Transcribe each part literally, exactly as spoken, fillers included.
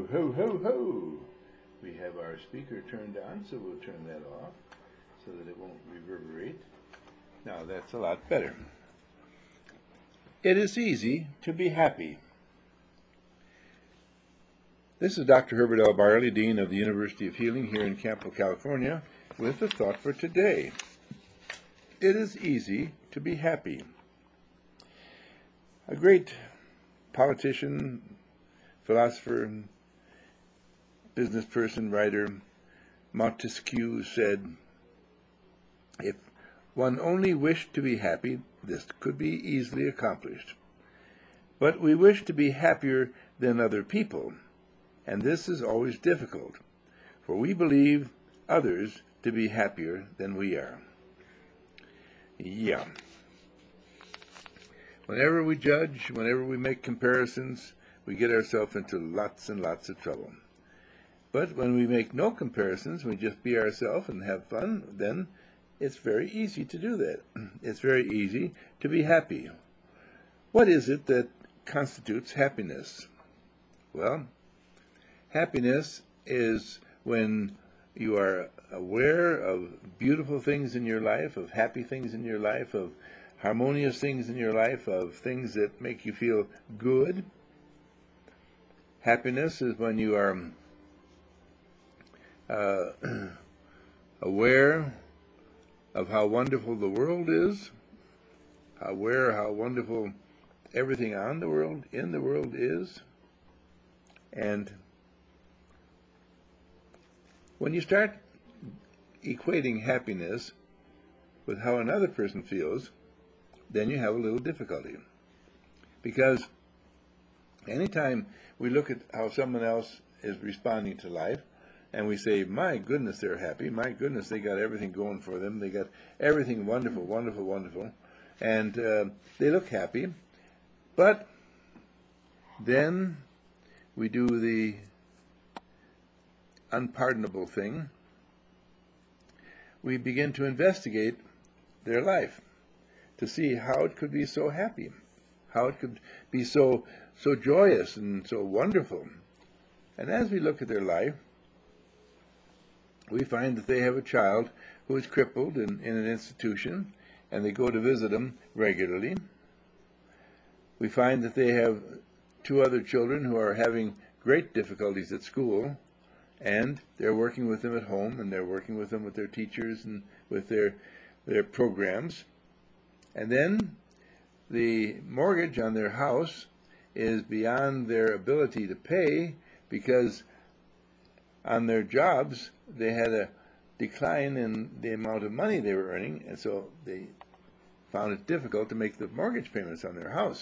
ho, ho, ho. We have our speaker turned on, so we'll turn that off so that it won't reverberate. Now that's a lot better. It is easy to be happy. This is Doctor Herbert L. Barley, Dean of the University of Healing here in Campo, California, with a thought for today. It is easy to be happy. A great politician, philosopher, business person, writer, Montesquieu said, if one only wished to be happy, this could be easily accomplished. But we wish to be happier than other people, and this is always difficult, for we believe others to be happier than we are. Yeah. Whenever we judge, whenever we make comparisons, we get ourselves into lots and lots of trouble. But when we make no comparisons, we just be ourselves and have fun, then it's very easy to do that. It's very easy to be happy. What is it that constitutes happiness? Well, happiness is when you are aware of beautiful things in your life, of happy things in your life, of harmonious things in your life, of things that make you feel good. Happiness is when you are uh, aware of how wonderful the world is, aware how wonderful everything on the world, in the world is, and when you start equating happiness with how another person feels, then you have a little difficulty. Because anytime we look at how someone else is responding to life, and we say, my goodness, they're happy, my goodness, they got everything going for them, they got everything wonderful, wonderful, wonderful, and uh, they look happy, but then we do the unpardonable thing. We begin to investigate their life to see how it could be so happy, how it could be so so joyous and so wonderful. And as we look at their life, we find that they have a child who is crippled in, in an institution, and they go to visit them regularly. We find that they have two other children who are having great difficulties at school, and they're working with them at home, and they're working with them with their teachers and with their their programs. And then the mortgage on their house is beyond their ability to pay, because on their jobs they had a decline in the amount of money they were earning, and so they found it difficult to make the mortgage payments on their house,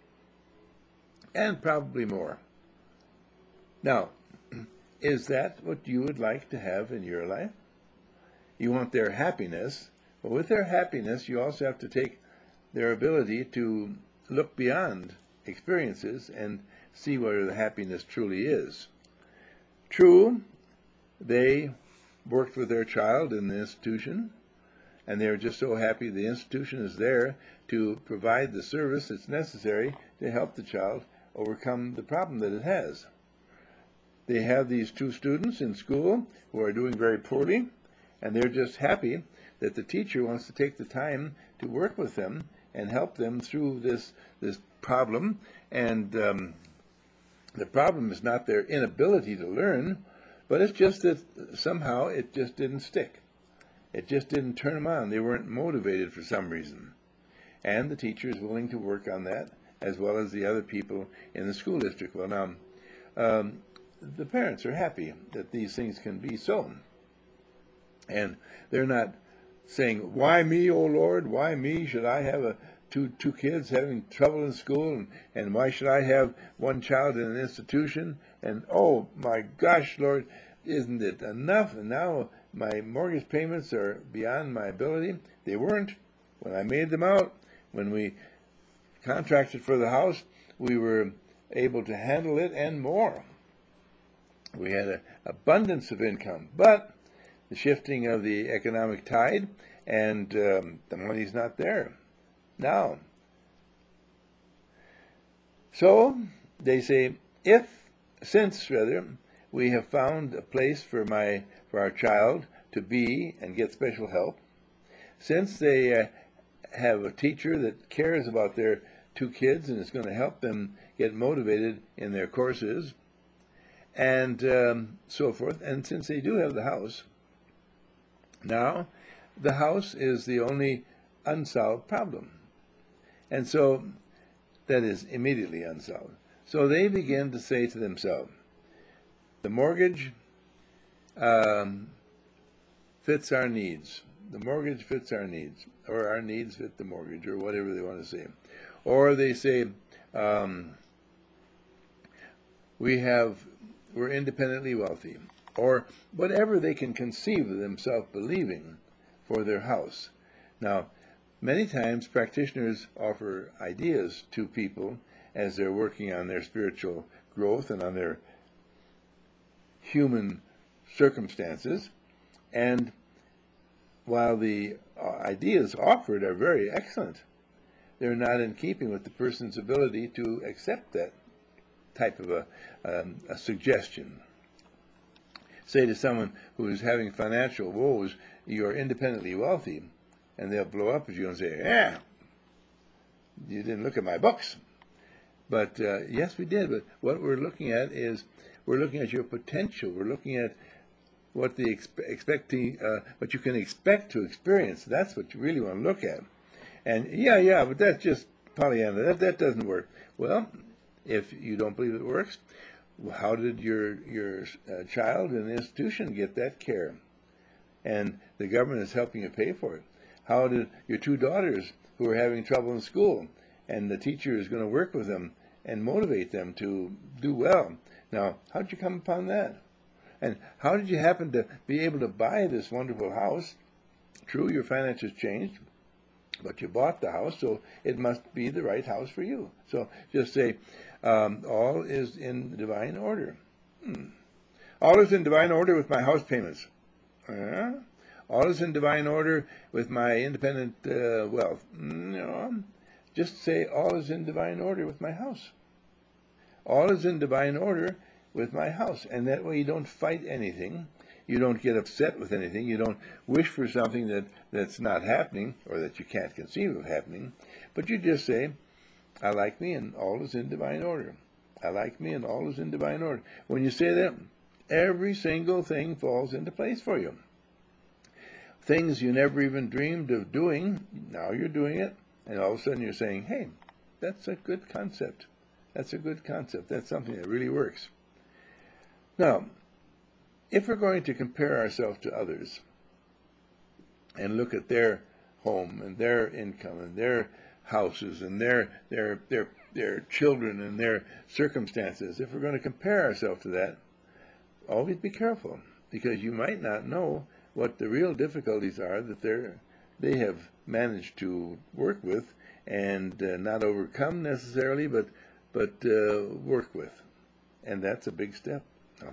and probably more. Now, is that what you would like to have in your life? You want their happiness, but with their happiness you also have to take their ability to look beyond experiences and see where the happiness truly is. True, they worked with their child in the institution, and they're just so happy the institution is there to provide the service that's necessary to help the child overcome the problem that it has. They have these two students in school who are doing very poorly, and they're just happy that the teacher wants to take the time to work with them and help them through this this problem. And um, the problem is not their inability to learn, but it's just that somehow it just didn't stick. It just didn't turn them on. They weren't motivated for some reason. And the teacher is willing to work on that, as well as the other people in the school district. Well, now, um, the parents are happy that these things can be so. And they're not saying, why me, O Lord? Why me? Should I have a, two two kids having trouble in school? And, and why should I have one child in an institution? And, oh, my gosh, Lord, isn't it enough? And now my mortgage payments are beyond my ability. They weren't when I made them out. When we contracted for the house, we were able to handle it and more. We had an abundance of income, but the shifting of the economic tide, and um, the money's not there now. So they say, if since rather we have found a place for my for our child to be and get special help, since they uh, have a teacher that cares about their two kids and is going to help them get motivated in their courses, and um, so forth, and since they do have the house, now the house is the only unsolved problem. And so that is immediately unsolved. So they begin to say to themselves, the mortgage um, fits our needs. The mortgage fits our needs, or our needs fit the mortgage, or whatever they want to say. Or they say, um, we have, we're independently wealthy, or whatever they can conceive of themselves believing for their house. Now, many times practitioners offer ideas to people as they're working on their spiritual growth and on their human circumstances, and while the ideas offered are very excellent, they're not in keeping with the person's ability to accept that type of a, um, a suggestion. Say to someone who is having financial woes, you're independently wealthy, and they'll blow up at you and say, yeah, you didn't look at my books. But uh, yes, we did, but what we're looking at is we're looking at your potential. We're looking at what the expe expecting, uh, what you can expect to experience. That's what you really want to look at. And yeah, yeah, but that's just Pollyanna. That that doesn't work. Well, if you don't believe it works, how did your your uh, child in the institution get that care? And the government is helping you pay for it. How did your two daughters who are having trouble in school, and the teacher is going to work with them and motivate them to do well? Now, how did you come upon that? And how did you happen to be able to buy this wonderful house? True, your finances changed, but you bought the house, so it must be the right house for you. So just say, um, all is in divine order. Hmm. All is in divine order with my house payments. Uh, all is in divine order with my independent uh, wealth. No, just say all is in divine order with my house. All is in divine order with my house. And that way you don't fight anything. You don't get upset with anything. You don't wish for something that, that's not happening or that you can't conceive of happening. But you just say, I like me and all is in divine order. I like me and all is in divine order. When you say that, every single thing falls into place for you. Things you never even dreamed of doing, now you're doing it. And all of a sudden you're saying, hey, that's a good concept. That's a good concept. That's something that really works. Now, if we're going to compare ourselves to others and look at their home and their income and their houses and their their their their children and their circumstances, if we're going to compare ourselves to that, always be careful, because you might not know what the real difficulties are that they're they have managed to work with and uh, not overcome necessarily, but but uh, work with, and that's a big step. Oh.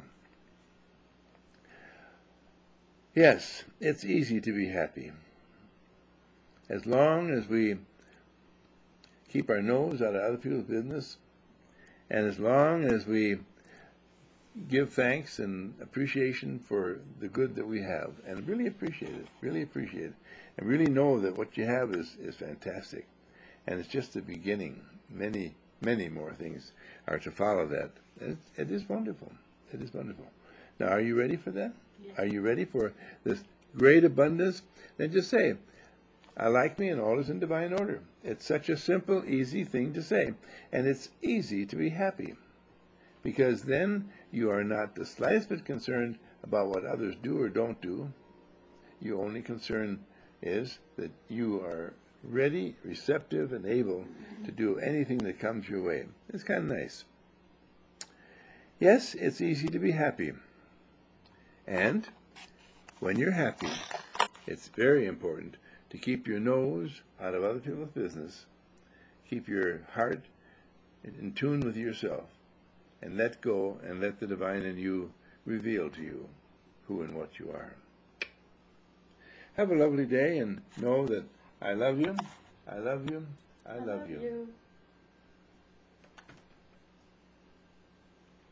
Yes, it's easy to be happy as long as we keep our nose out of other people's business, and as long as we give thanks and appreciation for the good that we have, and really appreciate it, really appreciate it, and really know that what you have is, is fantastic, and it's just the beginning. Many, many more things are to follow that. It, it is wonderful. It is wonderful. Now, are you ready for that? Yes. Are you ready for this great abundance? Then just say, I like me and all is in divine order. It's such a simple, easy thing to say, and it's easy to be happy, because then you are not the slightest bit concerned about what others do or don't do. Your only concern is that you are ready, receptive, and able to do anything that comes your way. It's kind of nice. Yes, it's easy to be happy. And when you're happy, it's very important to keep your nose out of other people's business, keep your heart in tune with yourself, and let go and let the divine in you reveal to you who and what you are. Have a lovely day, and know that I love you, I love you, I, I love, love you. you.